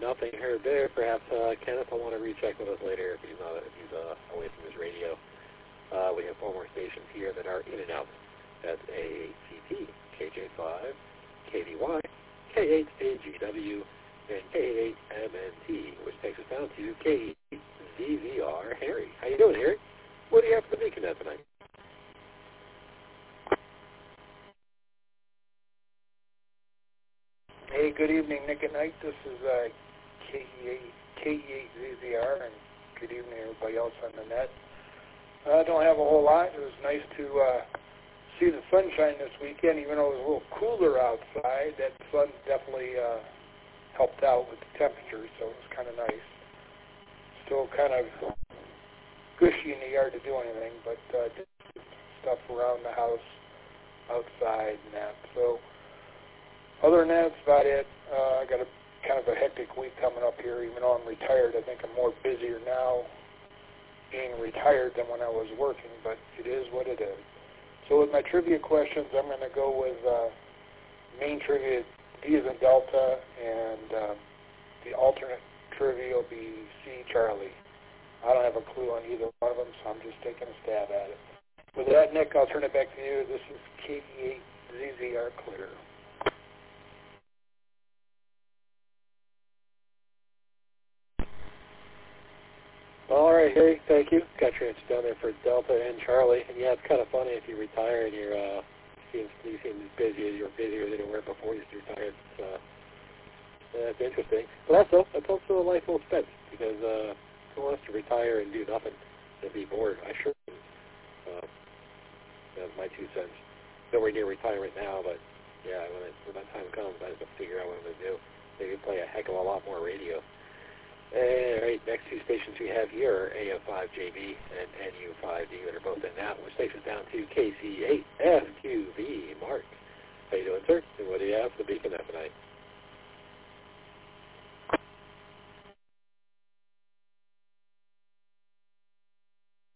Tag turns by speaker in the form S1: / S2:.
S1: nothing heard there. Perhaps Kenneth will want to recheck with us later if he's away from his radio. We have 4 more stations here that are in and out. That's ACT, KJ5, KDY, K8AGW, and K8MNT, which takes us down to KZVR. Harry, how you doing, Harry? What do you have for the Beacon tonight?
S2: Hey, good evening, Nick at Night. This is KE8ZZR, and good evening, everybody else on the net. I don't have a whole lot. It was nice to see the sunshine this weekend, even though it was a little cooler outside. That sun definitely helped out with the temperature, so it was kind of nice. Still kind of gushy in the yard to do anything, but did stuff around the house, outside, and that. So other than that, that's about it. I got a kind of a hectic week coming up here. Even though I'm retired, I think I'm more busier now being retired than when I was working, but it is what it is. So with my trivia questions, I'm going to go with main trivia, D as in Delta, and the alternate trivia will be C, Charlie. I don't have a clue on either one of them, so I'm just taking a stab at it. With that, Nick, I'll turn it back to you. This is KE8ZZR Clear.
S1: All right, Harry, thank you. Got your answer down there for Delta and Charlie. And yeah, it's kind of funny if you retire and you seem as busier than you were before you retired. That's interesting. But that's also a life well spent, because who wants to retire and do nothing and be bored? I sure do. That's my 2 cents. Nowhere near retirement now, but yeah, when that time comes, I have to figure out what I'm going to do. Maybe play a heck of a lot more radio. All right, next 2 stations we have here are AM5JB and NU5D that are both in that, which takes us down to KC8F,